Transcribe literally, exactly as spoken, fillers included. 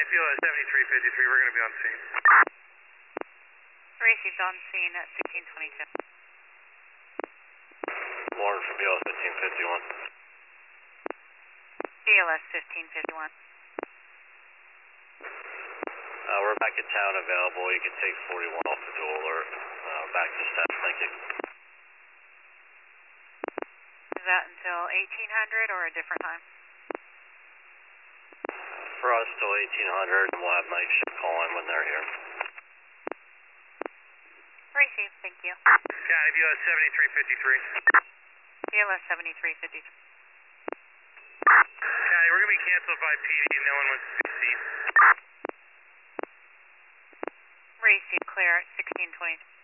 F U S seventy-three fifty-three, we're going to be on scene. Received on scene at sixteen twenty-two. Lauren from B L S fifteen fifty-one. B L S fifteen fifty-one. Uh, we're back in town available. You can take forty-one off the dual alert. Uh, back to staff. Thank you. Is that until eighteen hundred or a different time? For us, till eighteen hundred, and we'll have night shift call in when they're here. Received, thank you. Yeah, F U S seventy-three fifty-three. B L S seventy-three fifty-three. Yeah, we're going to be canceled by P D. No one wants to be seen. Received, clear at sixteen twenty-two.